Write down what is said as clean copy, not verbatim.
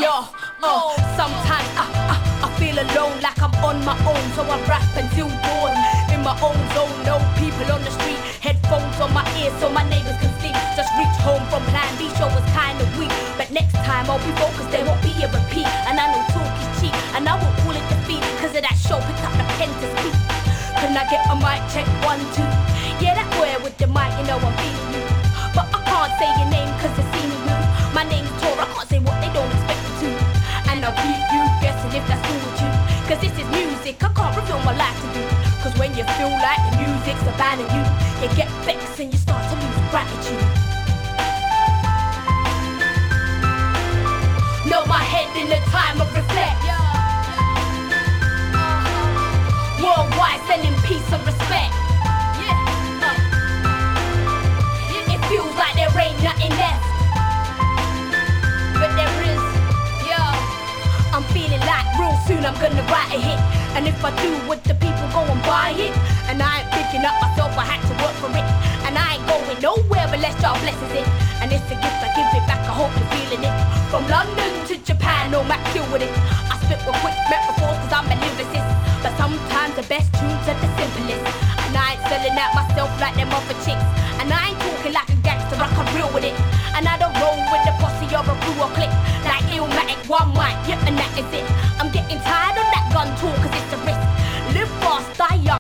Sometimes I feel alone, like I'm on my own, so I rap until dawn. In my own zone, no people on the street, headphones on my ears so my neighbors can sleep. Just reach home from Plan B, show was kinda weak, but next time I'll be focused, there won't be a repeat. And I know talk is cheap, and I won't call it defeat, cause of that show, pick up the pen to speak. Can I get a mic check 1, 2? Yeah, that boy with the mic, you know I'm feeling you. But I can't say your name cause they see me new. My name's Tor, I can't say what they don't expect me to. And I'll keep you guessing if that's cool with you, cause this is music, I can't reveal my life to you. Cause when you feel like the music's abandoning you, you get vexed and you start to lose gratitude. Know my head in the time of reflect. Worldwide sending peace and respect. It feels like there ain't nothing left, but there is. I'm feeling like real soon I'm gonna write a hit, and if I do, would the people go and buy it? And I ain't picking up myself, I had to work for it, and I ain't going nowhere unless y'all blesses it. And it's a gift, I give it back, I hope you're feeling it. From London to Japan, no Mac deal with it. I spit with quick metaphors cause I'm a lyricist, but sometimes the best